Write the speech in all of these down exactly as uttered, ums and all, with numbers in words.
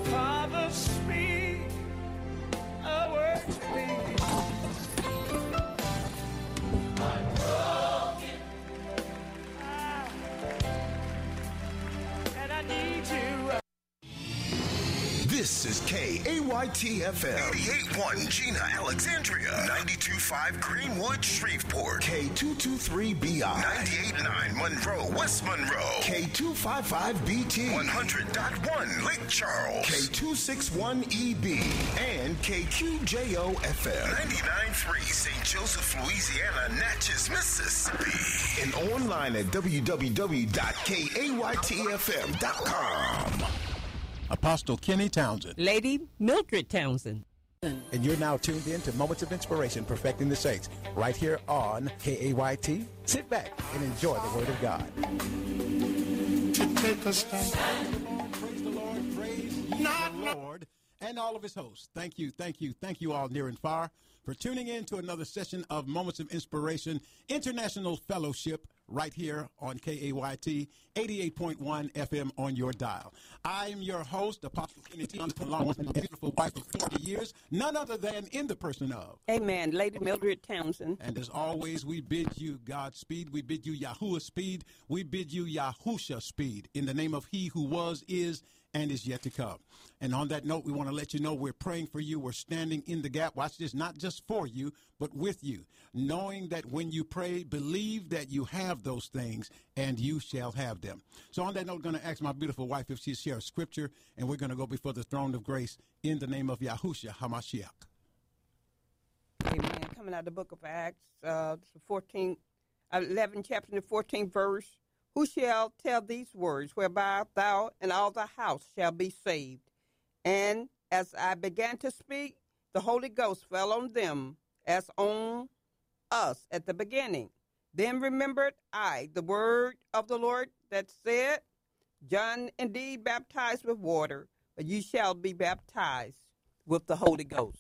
Father, speak a word to me. I'm broken, ah, and I need you. This is K A Y T F M, eighty-eight point one Gina, Alexandria, ninety-two point five Greenwood, Shreveport, K two two three B I, ninety-eight point nine Monroe, West Monroe, K two five five B T, one hundred point one Lake Charles, K two six one E B, and K Q J O F M, ninety-nine point three Saint Joseph, Louisiana, Natchez, Mississippi, and online at w w w dot k a y t f m dot com. Apostle Kenny Townsend. Lady Mildred Townsend. And you're now tuned in to Moments of Inspiration, Perfecting the Saints, right here on K A Y T. Sit back and enjoy the Word of God. To take a stand. Praise the Lord, praise not the Lord, and all of his hosts. Thank you, thank you, thank you all near and far for tuning in to another session of Moments of Inspiration, International Fellowship, right here on K A Y T, eighty-eight point one F M on your dial. I am your host, Apostle Kenny Townsend, along with my beautiful wife of forty years, none other than in the person of. Amen. Lady Mildred Townsend. And as always, we bid you Godspeed. We bid you Yahuwah speed. We bid you Yahusha speed in the name of he who was, is, and is yet to come. And on that note, we want to let you know we're praying for you. We're standing in the gap. Watch this, not just for you, but with you, knowing that when you pray, believe that you have those things and you shall have them. So on that note, I'm going to ask my beautiful wife if she'll share a scripture, and we're going to go before the throne of grace in the name of Yahushua HaMashiach. Amen. Coming out of the book of Acts, uh, fourteen, eleven chapter, the fourteenth verse. Who shall tell these words, whereby thou and all the house shall be saved? And as I began to speak, the Holy Ghost fell on them as on us at the beginning. Then remembered I the word of the Lord that said, John indeed baptized with water, but ye shall be baptized with the Holy Ghost.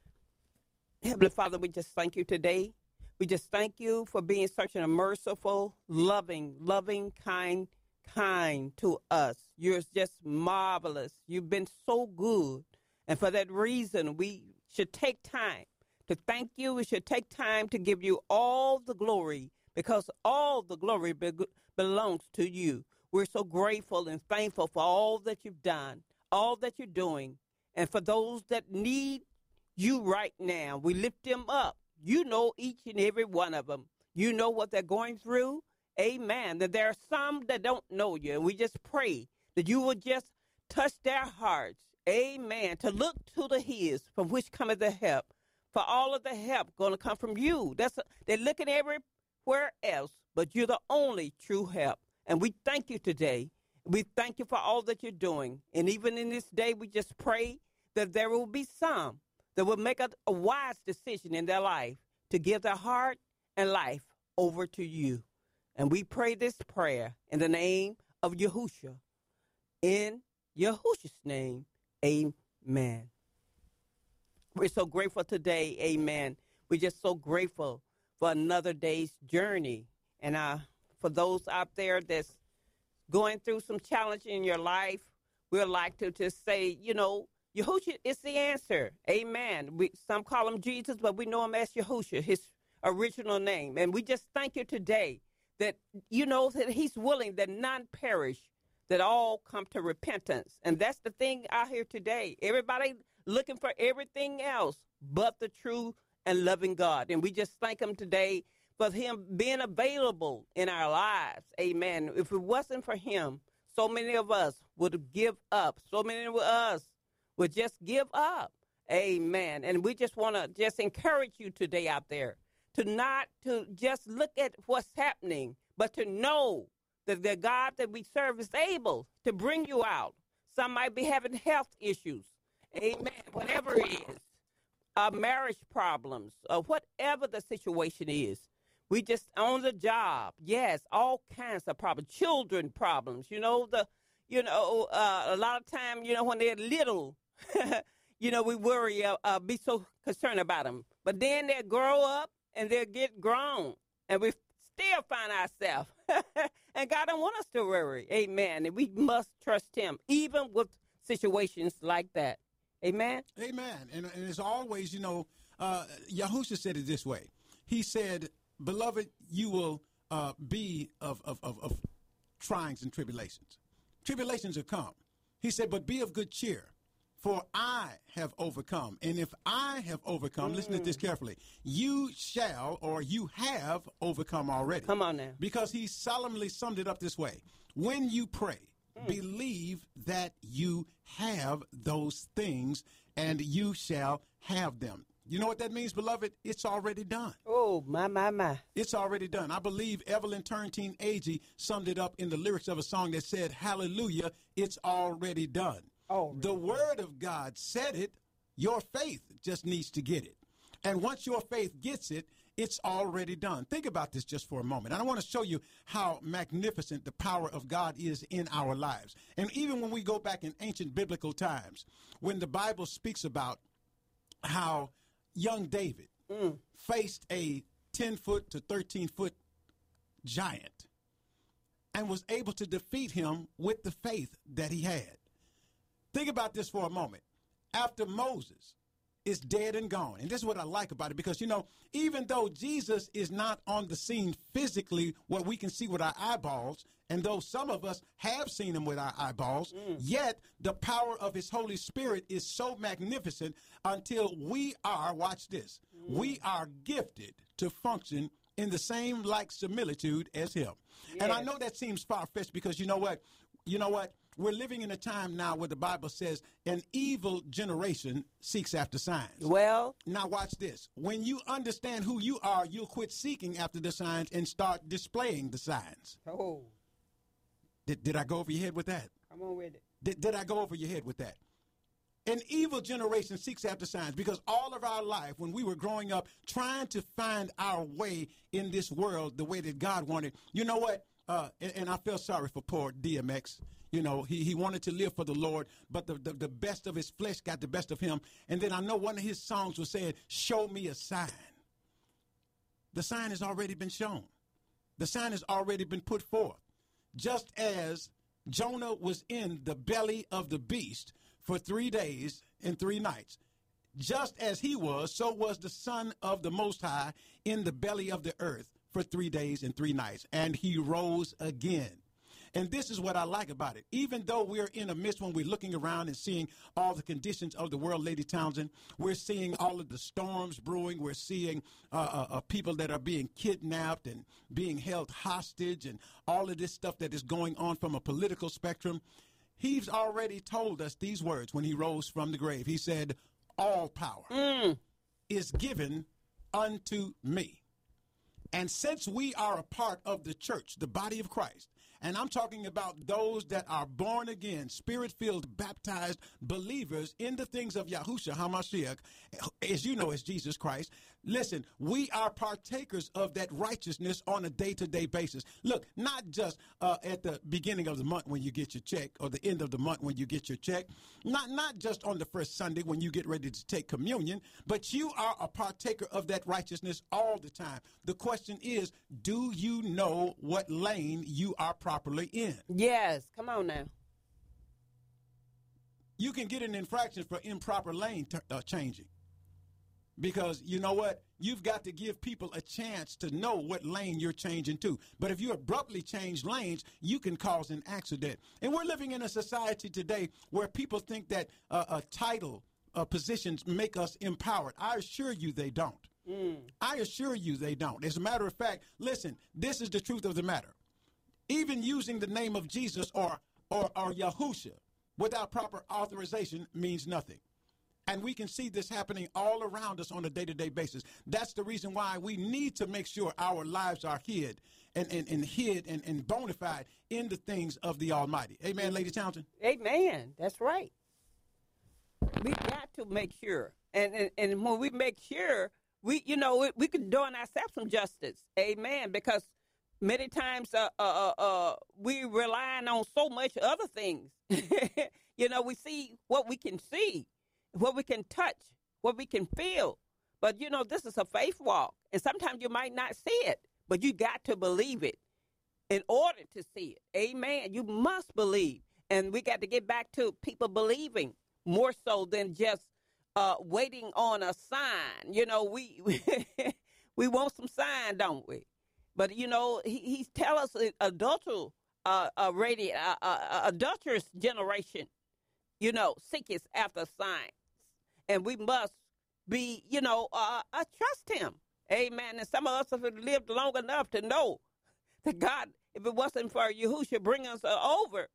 Heavenly Father, we just thank you today. We just thank you for being such a merciful, loving, loving, kind, kind to us. You're just marvelous. You've been so good. And for that reason, we should take time to thank you. We should take time to give you all the glory, because all the glory be- belongs to you. We're so grateful and thankful for all that you've done, all that you're doing. And for those that need you right now, we lift them up. You know each and every one of them. You know what they're going through. Amen. That there are some that don't know you. And we just pray that you will just touch their hearts. Amen. To look to the hills from which cometh the help. For all of the help going to come from you. That's a, they're looking everywhere else, but you're the only true help. And we thank you today. We thank you for all that you're doing. And even in this day, we just pray that there will be some that will make a, a wise decision in their life to give their heart and life over to you. And we pray this prayer in the name of Yahushua. In Yahushua's name, amen. We're so grateful today, amen. We're just so grateful for another day's journey. And uh, for those out there that's going through some challenge in your life, we'd like to just say, you know, Yahushua is the answer. Amen. We, some call him Jesus, but we know him as Yahushua, his original name. And we just thank you today that, you know, that he's willing that none perish, that all come to repentance. And that's the thing out here today. Everybody looking for everything else but the true and loving God. And we just thank him today for him being available in our lives. Amen. If it wasn't for him, so many of us would give up. So many of us would just give up. Amen. And we just want to just encourage you today out there to not to just look at what's happening, but to know that the God that we serve is able to bring you out. Some might be having health issues. Amen. Whatever it is, uh, marriage problems, or whatever the situation is. We just on the job. Yes, all kinds of problems. Children problems. You know, the, you know, uh, a lot of time, you know, when they're little, you know, we worry, uh, uh, be so concerned about them. But then they grow up and they get grown, and we still find ourselves. And God don't want us to worry. Amen. And we must trust him, even with situations like that. Amen? Amen. And, and as always, you know, uh, Yahusha said it this way. He said, beloved, you will uh, be of, of, of, of trials and tribulations. Tribulations will come. He said, but be of good cheer, for I have overcome. And if I have overcome, mm. listen to this carefully, you shall or you have overcome already. Come on now. Because he solemnly summed it up this way. When you pray, mm. believe that you have those things and you shall have them. You know what that means, beloved? It's already done. Oh, my, my, my. It's already done. I believe Evelyn Turntine Agee summed it up in the lyrics of a song that said, hallelujah, it's already done. Oh, the word of God said it. Your faith just needs to get it. And once your faith gets it, it's already done. Think about this just for a moment. I want to show you how magnificent the power of God is in our lives. And even when we go back in ancient biblical times, when the Bible speaks about how young David mm. faced a ten-foot to thirteen-foot giant and was able to defeat him with the faith that he had. Think about this for a moment. After Moses is dead and gone, and this is what I like about it, because, you know, even though Jesus is not on the scene physically, what we can see with our eyeballs, and though some of us have seen him with our eyeballs, mm. yet the power of his Holy Spirit is so magnificent until we are, watch this, mm. we are gifted to function in the same like similitude as him. Yes. And I know that seems far-fetched because you know what? You know what? We're living in a time now where the Bible says an evil generation seeks after signs. Well, now watch this. When you understand who you are, you'll quit seeking after the signs and start displaying the signs. Oh. Did, did I go over your head with that? Come on with it. Did, did I go over your head with that? An evil generation seeks after signs because all of our life, when we were growing up, trying to find our way in this world the way that God wanted, you know what? Uh, and, and I feel sorry for poor D M X. You know, he, he wanted to live for the Lord, but the, the, the best of his flesh got the best of him. And then I know one of his songs was saying, show me a sign. The sign has already been shown. The sign has already been put forth. Just as Jonah was in the belly of the beast for three days and three nights, just as he was, so was the Son of the Most High in the belly of the earth for three days and three nights. And he rose again. And this is what I like about it. Even though we're in a midst when we're looking around and seeing all the conditions of the world, Lady Townsend, we're seeing all of the storms brewing. We're seeing uh, uh, uh, people that are being kidnapped and being held hostage and all of this stuff that is going on from a political spectrum. He's already told us these words when he rose from the grave. He said, all power mm. is given unto me. And since we are a part of the church, the body of Christ, and I'm talking about those that are born again, spirit-filled, baptized believers in the things of Yahushua HaMashiach, as you know, as Jesus Christ. Listen, we are partakers of that righteousness on a day-to-day basis. Look, not just uh, at the beginning of the month when you get your check or the end of the month when you get your check, not, not just on the first Sunday when you get ready to take communion, but you are a partaker of that righteousness all the time. The question is, do you know what lane you are properly in? Yes, come on now. You can get an infraction for improper lane t- uh, changing. Because you know what? You've got to give people a chance to know what lane you're changing to. But if you abruptly change lanes, you can cause an accident. And we're living in a society today where people think that uh, a title uh, positions make us empowered. I assure you they don't. Mm. I assure you they don't. As a matter of fact, listen, this is the truth of the matter. Even using the name of Jesus or, or, or Yahusha without proper authorization means nothing. And we can see this happening all around us on a day-to-day basis. That's the reason why we need to make sure our lives are hid and, and, and hid and, and bona fide in the things of the Almighty. Amen, Lady Townsend? Amen. That's right. We got to make sure. And, and, and when we make sure, we, you know, we, we can do ourselves some justice. Amen. Because many times uh, uh, uh, we relying on so much other things. You know, we see what we can see, what we can touch, what we can feel. But, you know, this is a faith walk. And sometimes you might not see it, but you got to believe it in order to see it. Amen. You must believe. And we got to get back to people believing more so than just uh, waiting on a sign. You know, we we want some sign, don't we? But, you know, he, he tell us adulteral, uh, uh, radi- uh, uh, adulterous generation, you know, seeketh after signs. And we must be, you know, uh, uh, trust him. Amen. And some of us have lived long enough to know that God, if it wasn't for Yahushua bring us uh, over,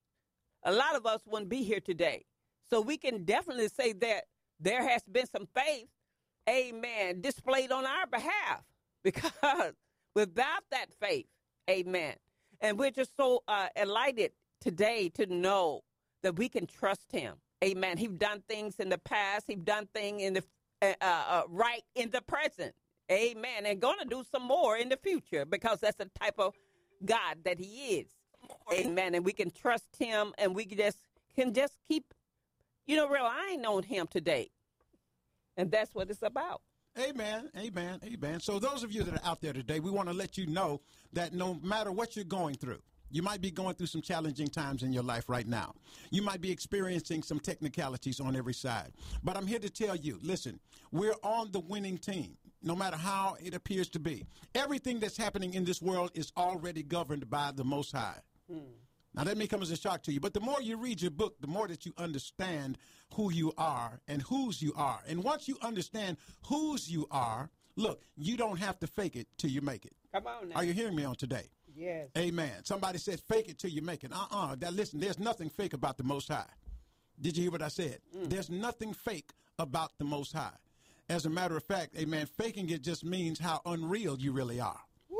a lot of us wouldn't be here today. So we can definitely say that there has been some faith, amen, displayed on our behalf. Because without that faith, amen, and we're just so uh, elated today to know that we can trust him. Amen. He's done things in the past. He's done things in the uh, uh, right in the present. Amen. And going to do some more in the future because that's the type of God that he is. Amen. And we can trust him and we just can just keep, you know, relying on him today. And that's what it's about. Amen, amen, amen. So those of you that are out there today, we want to let you know that no matter what you're going through, you might be going through some challenging times in your life right now. You might be experiencing some technicalities on every side. But I'm here to tell you, listen, we're on the winning team, no matter how it appears to be. Everything that's happening in this world is already governed by the Most High. Hmm. Now, that may come as a shock to you, but the more you read your book, the more that you understand who you are and whose you are. And once you understand whose you are, look, you don't have to fake it till you make it. Come on now. Are you hearing me on today? Yes. Amen. Somebody said fake it till you make it. Uh-uh. That, listen, there's nothing fake about the Most High. Did you hear what I said? Mm. There's nothing fake about the Most High. As a matter of fact, amen, faking it just means how unreal you really are.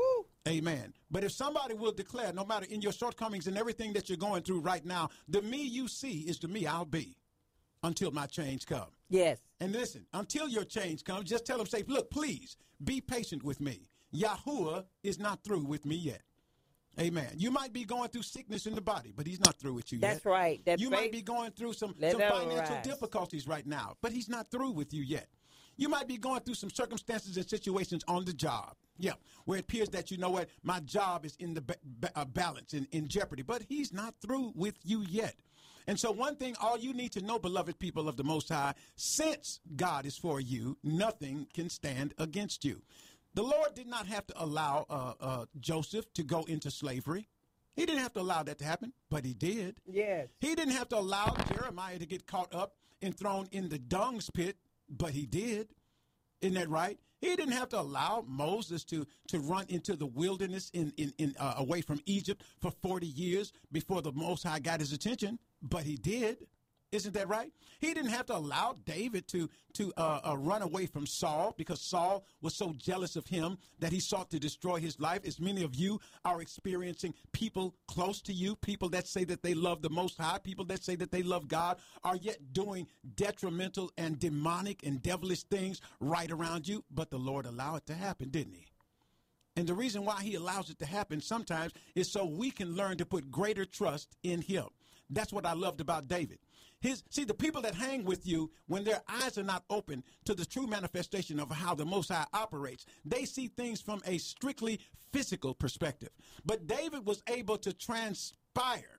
Amen. But if somebody will declare, no matter in your shortcomings and everything that you're going through right now, the me you see is the me I'll be until my change comes. Yes. And listen, until your change comes, just tell them, say, look, please be patient with me. Yahuwah is not through with me yet. Amen. You might be going through sickness in the body, but he's not through with you That's yet. right. That you faith, might be going through some, some financial rise. difficulties right now, but he's not through with you yet. You might be going through some circumstances and situations on the job. Yeah, where it appears that, you know what, my job is in the ba- ba- uh, balance, in, in jeopardy. But he's not through with you yet. And so one thing, all you need to know, beloved people of the Most High, since God is for you, nothing can stand against you. The Lord did not have to allow uh, uh, Joseph to go into slavery. He didn't have to allow that to happen, but he did. Yes. He didn't have to allow Jeremiah to get caught up and thrown in the dung's pit, but he did. Isn't that right? He didn't have to allow Moses to, to run into the wilderness in, in, in uh, away from Egypt for forty years before the Most High got his attention, but he did. Isn't that right? He didn't have to allow David to, to uh, uh, run away from Saul because Saul was so jealous of him that he sought to destroy his life. As many of you are experiencing people close to you, people that say that they love the Most High, people that say that they love God, are yet doing detrimental and demonic and devilish things right around you. But the Lord allowed it to happen, didn't he? And the reason why he allows it to happen sometimes is so we can learn to put greater trust in him. That's what I loved about David. His, see, the people that hang with you, when their eyes are not open to the true manifestation of how the Most High operates, they see things from a strictly physical perspective. But David was able to transpire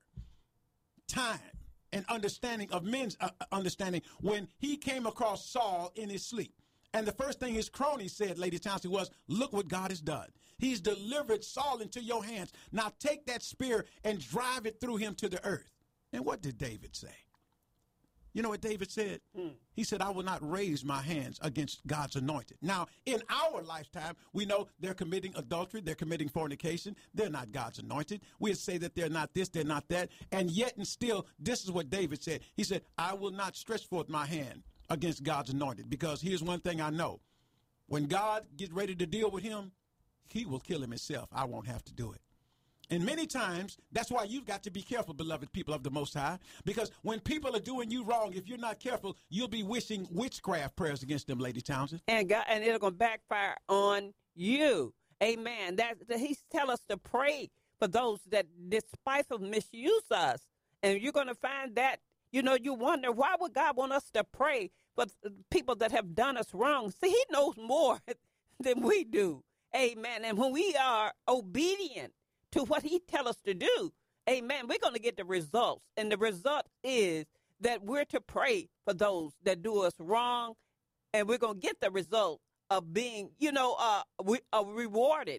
time and understanding of men's uh, understanding when he came across Saul in his sleep. And the first thing his cronies said, Lady Townsend, was, look what God has done. He's delivered Saul into your hands. Now take that spear and drive it through him to the earth. And what did David say? You know what David said? Mm. He said, I will not raise my hands against God's anointed. Now, in our lifetime, we know they're committing adultery, they're committing fornication, they're not God's anointed. We'd say that they're not this, they're not that. And yet and still, this is what David said. He said, I will not stretch forth my hand against God's anointed, because here's one thing I know. When God gets ready to deal with him, he will kill him himself. I won't have to do it. And many times, that's why you've got to be careful, beloved people of the Most High, because when people are doing you wrong, if you're not careful, you'll be wishing witchcraft prayers against them, Lady Townsend. And God, and it'll go backfire on you. Amen. That, that He's tell us to pray for those that despitefully misuse us. And you're going to find that, you know, you wonder, why would God want us to pray for people that have done us wrong? See, he knows more than we do. Amen. And when we are obedient to what he tell us to do, Amen. We're going to get the results. And the result is that we're to pray for those that do us wrong. And we're going to get the result of being, you know, uh, we are rewarded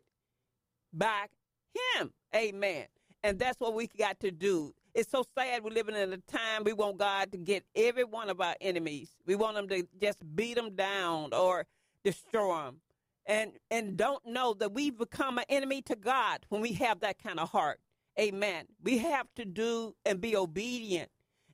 by him. Amen. And that's what we got to do. It's so sad we're living in a time we want God to get every one of our enemies. We want them to just beat them down or destroy them. And, and don't know that we've become an enemy to God when we have that kind of heart. Amen. We have to do and be obedient.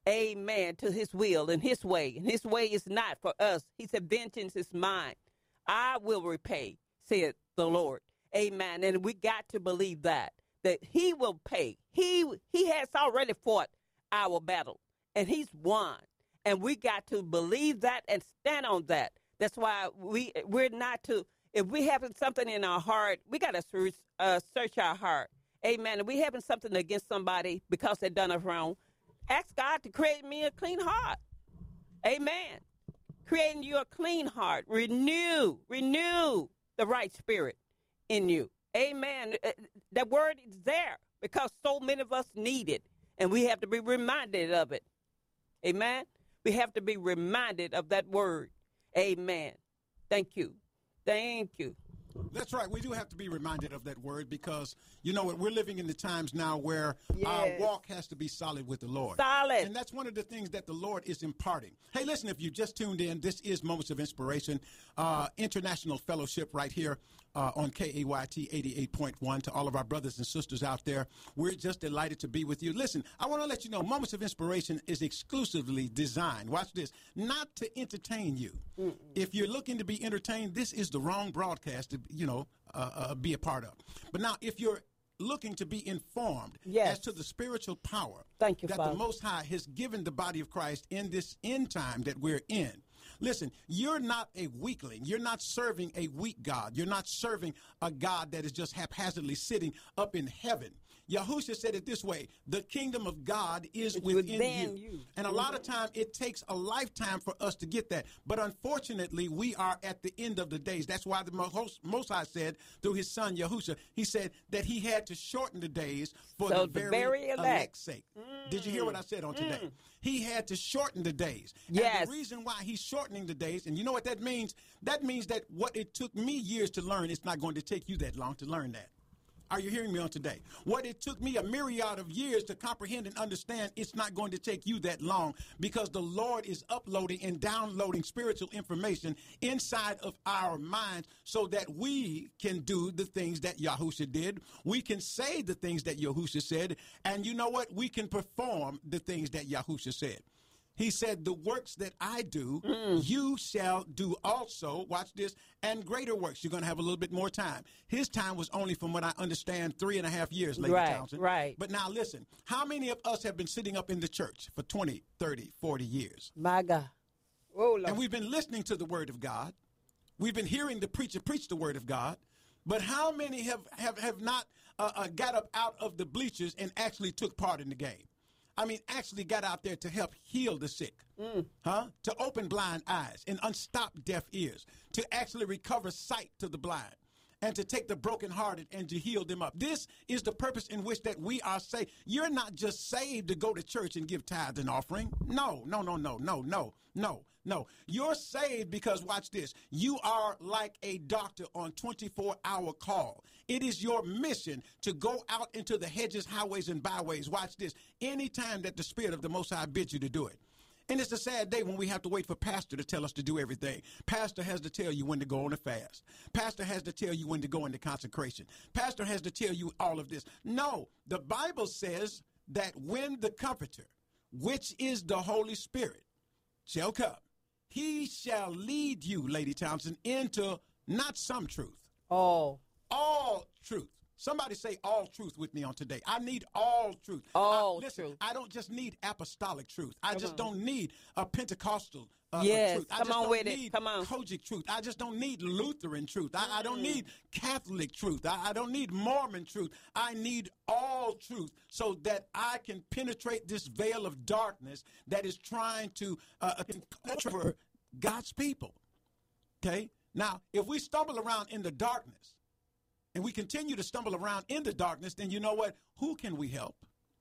Amen. To his will and his way. And his way is not for us. He said, vengeance is mine. I will repay, said the Lord. Amen. And we got to believe that. That he will pay. He he has already fought our battle, and he's won. And we got to believe that and stand on that. That's why we, we're not to, if we having something in our heart, we got to search, uh, search our heart. Amen. If we having something against somebody because they done us wrong, ask God to create me a clean heart. Amen. Creating you a clean heart. Renew, renew the right spirit in you. Amen. That word is there because so many of us need it, and we have to be reminded of it. Amen. We have to be reminded of that word. Amen. Thank you. Thank you. That's right. We do have to be reminded of that word because, you know, we're living in the times now where Yes. our walk has to be solid with the Lord. Solid. And that's one of the things that the Lord is imparting. Hey, listen, if you just tuned in, this is Moments of Inspiration, uh, International Fellowship right here uh, on K A Y T eighty-eight point one. To all of our brothers and sisters out there, we're just delighted to be with you. Listen, I want to let you know Moments of Inspiration is exclusively designed, watch this, not to entertain you. Mm-mm. If you're looking to be entertained, this is the wrong broadcast to, you know, uh, uh, be a part of. But now, if you're looking to be informed Yes. as to the spiritual power Thank you, that Father. the Most High has given the body of Christ in this end time that we're in. Listen, you're not a weakling. You're not serving a weak God. You're not serving a God that is just haphazardly sitting up in heaven. Yahusha said it this way, the kingdom of God is It's within, within you. you. And a lot of time it takes a lifetime for us to get that. But unfortunately, we are at the end of the days. That's why the Most, Most High said through his son Yahusha, he said that he had to shorten the days for So the the very, very elect. elect's sake. Mm. Did you hear what I said on today? Mm. He had to shorten the days. Yes. And the reason why he's shortening the days, and you know what that means? That means that what it took me years to learn, it's not going to take you that long to learn that. Are you hearing me on today? What it took me a myriad of years to comprehend and understand, it's not going to take you that long because the Lord is uploading and downloading spiritual information inside of our minds so that we can do the things that Yahusha did. We can say the things that Yahusha said. And you know what? We can perform the things that Yahusha said. He said, the works that I do, mm. you shall do also. Watch this. And greater works. You're going to have a little bit more time. His time was only, from what I understand, three and a half years, Lady right, Townsend. Right. But now listen, how many of us have been sitting up in the church for twenty, thirty, forty years? My God. Oh, Lord. And we've been listening to the word of God. We've been hearing the preacher preach the word of God. But how many have, have, have not uh, uh, got up out of the bleachers and actually took part in the game? I mean, actually got out there to help heal the sick, mm. huh? To open blind eyes and unstop deaf ears, to actually recover sight to the blind, and to take the brokenhearted and to heal them up. This is the purpose in which that we are saved. You're not just saved to go to church and give tithes and offering. No, no, no, no, no, no, no, no. You're saved because, watch this, you are like a doctor on twenty-four hour call. It is your mission to go out into the hedges, highways, and byways. Watch this, anytime that the Spirit of the Most High bids you to do it. And it's a sad day when we have to wait for pastor to tell us to do everything. Pastor has to tell you when to go on a fast. Pastor has to tell you when to go into consecration. Pastor has to tell you all of this. No, the Bible says that when the Comforter, which is the Holy Spirit, shall come, he shall lead you, Lady Townsend, into not some truth. Oh. All truth. Somebody say all truth with me on today. I need all truth. All I, listen, truth. I don't just need apostolic truth. I come just on. don't need a Pentecostal uh, yes, truth. I come just on don't with need it. Come on. Kojic truth. I just don't need Lutheran truth. I, Mm. I don't need Catholic truth. I, I don't need Mormon truth. I need all truth so that I can penetrate this veil of darkness that is trying to uh, cover God's people. Okay? Now, if we stumble around in the darkness, and we continue to stumble around in the darkness, then you know what? Who can we help?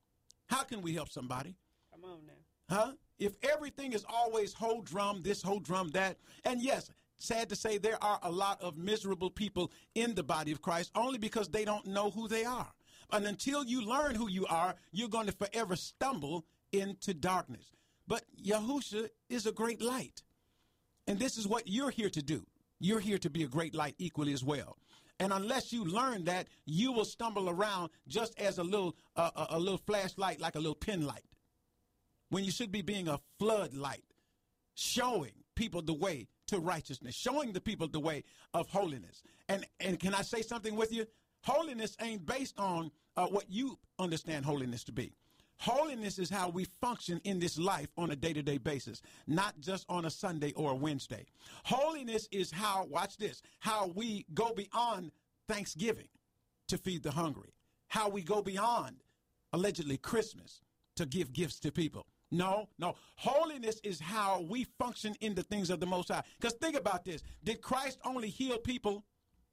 How can we help somebody? Come on now. Huh? If everything is always whole drum, this whole drum, that, and yes, sad to say there are a lot of miserable people in the body of Christ only because they don't know who they are. And until you learn who you are, you're going to forever stumble into darkness. But Yahusha is a great light. And this is what you're here to do. You're here to be a great light equally as well. And unless you learn that, you will stumble around just as a little uh, a, a little flashlight, like a little pin light, when you should be being a floodlight, showing people the way to righteousness, showing the people the way of holiness. And and can I say something with you? Holiness ain't based on uh, what you understand holiness to be. Holiness is how we function in this life on a day-to-day basis, not just on a Sunday or a Wednesday. Holiness is how, watch this, how we go beyond Thanksgiving to feed the hungry, how we go beyond, allegedly, Christmas to give gifts to people. No, no. Holiness is how we function in the things of the Most High. Because think about this. Did Christ only heal people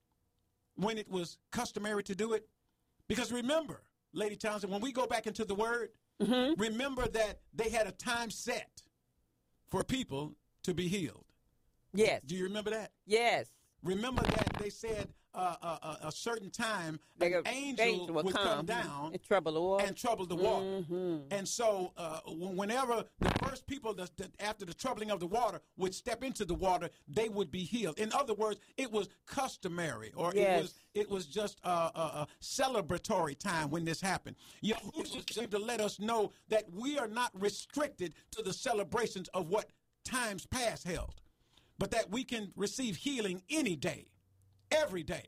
when it was customary to do it? Because remember, Lady Townsend, when we go back into the Word, mm-hmm. remember that they had a time set for people to be healed. Yes. Do you remember that? Yes. Remember that they said uh, a, a certain time they an go, angel, angel would come, come down and trouble the water. And trouble the water. Mm-hmm. And so uh, whenever the first people, that, that after the troubling of the water, would step into the water, they would be healed. In other words, it was customary, or yes. it was it was just a, a, a celebratory time when this happened. Yahushua seemed to let us know that we are not restricted to the celebrations of what times past held, but that we can receive healing any day, every day.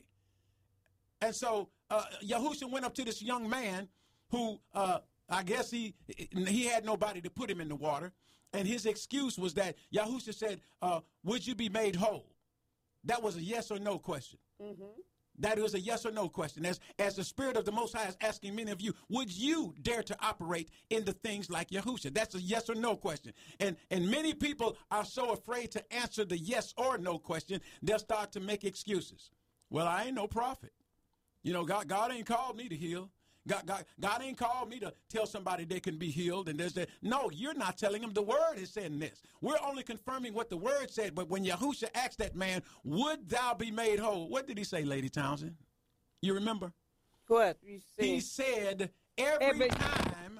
And so uh, Yahushua went up to this young man who uh, I guess he he had nobody to put him in the water. And his excuse was that Yahushua said, uh, would you be made whole? That was a yes or no question. Mm-hmm. That was a yes or no question. As, as the Spirit of the Most High is asking many of you, would you dare to operate in the things like Yahushua? That's a yes or no question. And and many people are so afraid to answer the yes or no question, they'll start to make excuses. Well, I ain't no prophet. You know, God, God ain't called me to heal. God, God, God ain't called me to tell somebody they can be healed. And there's that. No, you're not telling them. The Word is saying this. We're only confirming what the Word said. But when Yahushua asked that man, would thou be made whole? What did he say, Lady Townsend? You remember? What? You said, he said, every, every time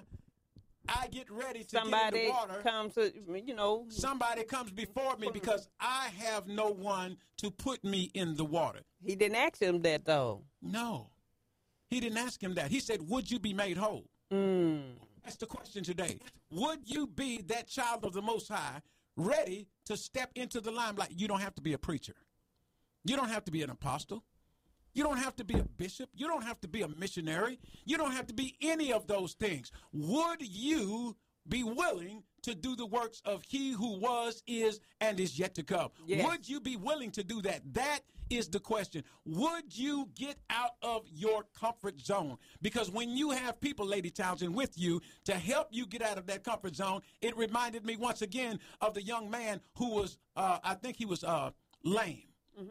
I get ready to somebody get in the water, comes, to, you know, somebody comes before me because I have no one to put me in the water. He didn't ask him that, though. No. He didn't ask him that. He said, would you be made whole? Mm. That's the question today. Would you be that child of the Most High ready to step into the limelight? You don't have to be a preacher. You don't have to be an apostle. You don't have to be a bishop. You don't have to be a missionary. You don't have to be any of those things. Would you be willing to do the works of he who was, is, and is yet to come? Yes. Would you be willing to do that? That is the question. Would you get out of your comfort zone? Because when you have people, Lady Townsend, with you to help you get out of that comfort zone, it reminded me once again of the young man who was, uh, I think he was uh, lame. Mm-hmm.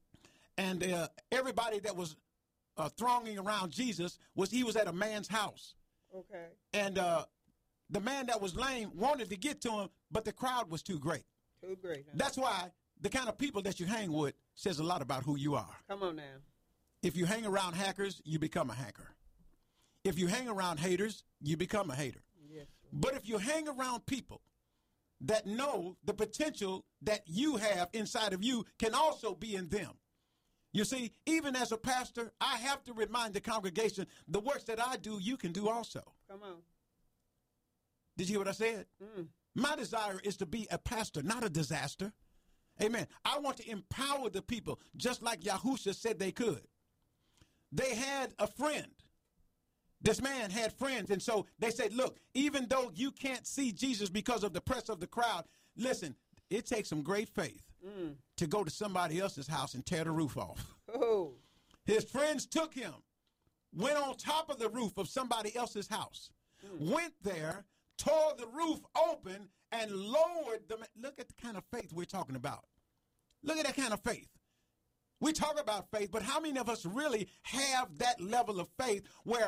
And uh, everybody that was uh, thronging around Jesus, was he was at a man's house. Okay. And uh, the man that was lame wanted to get to him, but the crowd was too great. Too great. Huh? That's why the kind of people that you hang with says a lot about who you are. Come on now. If you hang around hackers, you become a hacker. If you hang around haters, you become a hater. Yes. But if you hang around people that know the potential that you have inside of you can also be in them. You see, even as a pastor, I have to remind the congregation, the works that I do, you can do also. Come on. Did you hear what I said? Mm. My desire is to be a pastor, not a disaster. Amen. I want to empower the people just like Yahushua said they could. They had a friend. This man had friends. And so they said, look, even though you can't see Jesus because of the press of the crowd, listen, it takes some great faith mm. to go to somebody else's house and tear the roof off. Oh. His friends took him, went on top of the roof of somebody else's house, mm. went there, tore the roof open, and lowered the man. Look at the kind of faith we're talking about. Look at that kind of faith. We talk about faith, but how many of us really have that level of faith where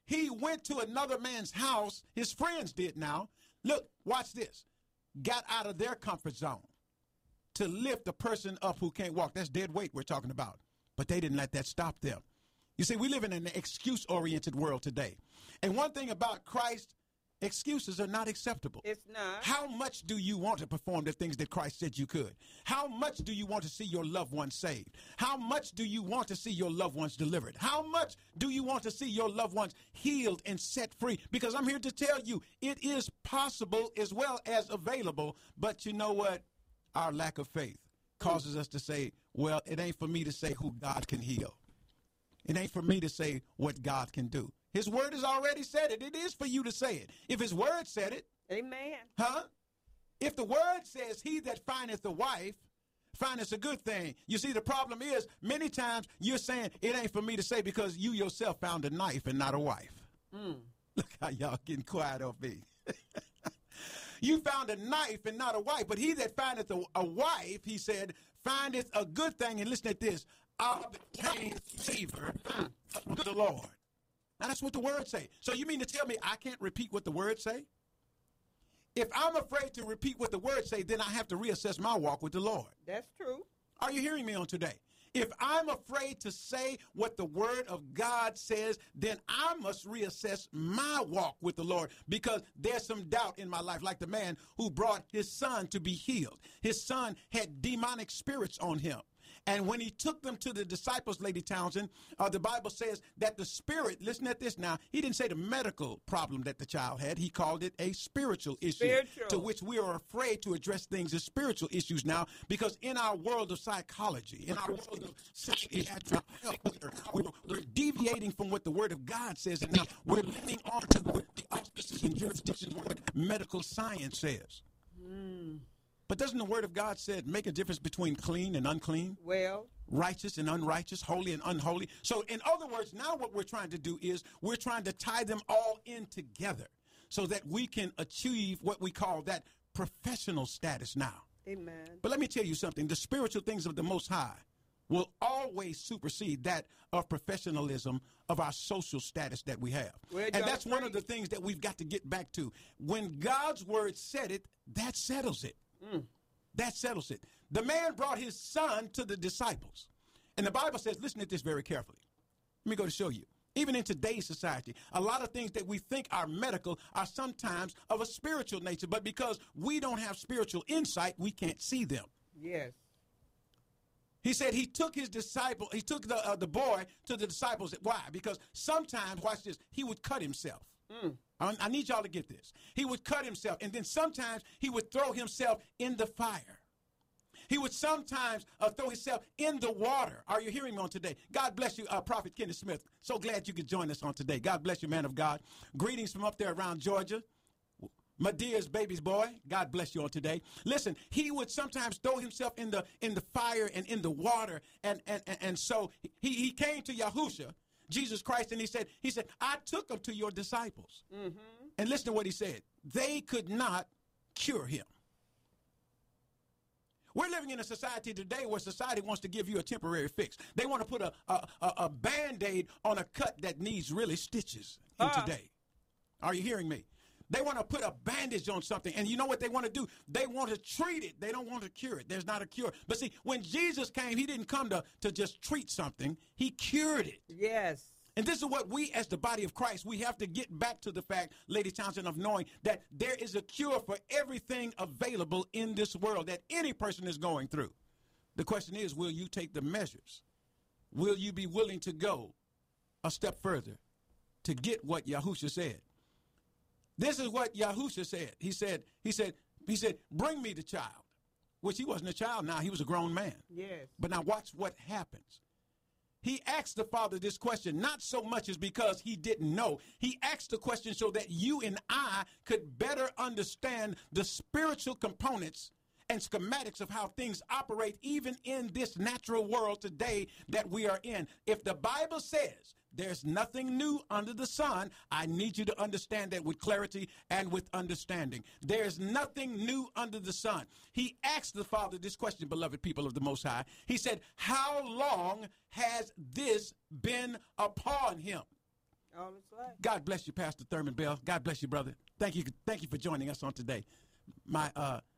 he went to another man's house. His friends did now. Look, watch this. Got out of their comfort zone to lift a person up who can't walk. That's dead weight we're talking about. But they didn't let that stop them. You see, we live in an excuse-oriented world today. And one thing about Christ, excuses are not acceptable. It's not. How much do you want to perform the things that Christ said you could? How much do you want to see your loved ones saved? How much do you want to see your loved ones delivered? How much do you want to see your loved ones healed and set free? Because I'm here to tell you, it is possible as well as available. But you know what? Our lack of faith causes us to say, well, it ain't for me to say who God can heal. It ain't for me to say what God can do. His word has already said it. It is for you to say it. If his word said it. Amen. Huh? If the word says he that findeth a wife findeth a good thing. You see, the problem is many times you're saying it ain't for me to say because you yourself found a knife and not a wife. Mm. Look how y'all getting quiet on me. You found a knife and not a wife. But he that findeth a, a wife, he said, findeth a good thing. And listen at this. Obtain favor from the Lord. Now, that's what the word say. So you mean to tell me I can't repeat what the word say? If I'm afraid to repeat what the word say, then I have to reassess my walk with the Lord. That's true. Are you hearing me on today? If I'm afraid to say what the word of God says, then I must reassess my walk with the Lord because there's some doubt in my life, like the man who brought his son to be healed. His son had demonic spirits on him. And when he took them to the disciples, Lady Townsend, uh, the Bible says that the spirit, listen at this now, he didn't say the medical problem that the child had. He called it a spiritual issue, spiritual. To which we are afraid to address things as spiritual issues now because in our world of psychology, in our world of psychiatric health, we're, we're deviating from what the word of God says, and now we're leaning on to what the auspices and jurisdictions what medical science says. Mm. But doesn't the word of God said make a difference between clean and unclean? Well. Righteous and unrighteous, holy and unholy. So in other words, now what we're trying to do is we're trying to tie them all in together so that we can achieve what we call that professional status now. Amen. But let me tell you something. The spiritual things of the Most High will always supersede that of professionalism of our social status that we have. Where'd and y'all that's one pray? of the things that we've got to get back to. When God's word said it, that settles it. Mm. That settles it. The man brought his son to the disciples. And the Bible says, listen to this very carefully. Let me go to show you. Even in today's society, a lot of things that we think are medical are sometimes of a spiritual nature. But because we don't have spiritual insight, we can't see them. Yes. He said he took his disciple, he took the, uh, the boy to the disciples. Why? Because sometimes, watch this, he would cut himself. Mm. I, I need y'all to get this. He would cut himself, and then sometimes he would throw himself in the fire. He would sometimes uh, throw himself in the water. Are you hearing me on today? God bless you, uh, Prophet Kenneth Smith. So glad you could join us on today. God bless you, man of God. Greetings from up there around Georgia. Medea's baby's boy, God bless you on today. Listen, he would sometimes throw himself in the in the fire and in the water, and and and, and so he, he came to Yahusha, Jesus Christ, and he said, he said, I took him to your disciples. Mm-hmm. And listen to what he said. They could not cure him. We're living in a society today where society wants to give you a temporary fix. They want to put a, a, a, a Band-Aid on a cut that needs really stitches in Ah. today. Are you hearing me? They want to put a bandage on something. And you know what they want to do? They want to treat it. They don't want to cure it. There's not a cure. But see, when Jesus came, he didn't come to, to just treat something. He cured it. Yes. And this is what we, as the body of Christ, we have to get back to the fact, Lady Townsend, of knowing that there is a cure for everything available in this world that any person is going through. The question is, will you take the measures? Will you be willing to go a step further to get what Yahusha said? This is what Yahusha said. He said, he said, he said, bring me the child, which he wasn't a child now. He was a grown man. Yes. But now watch what happens. He asked the Father this question, not so much as because he didn't know. He asked the question so that you and I could better understand the spiritual components and schematics of how things operate even in this natural world today that we are in. If the Bible says there's nothing new under the sun, I need you to understand that with clarity and with understanding. There's nothing new under the sun. He asked the Father this question, beloved people of the Most High. He said, how long has this been upon him? All his life. God bless you, Pastor Thurman Bell. God bless you, brother. Thank you. Thank you for joining us on today. My uh,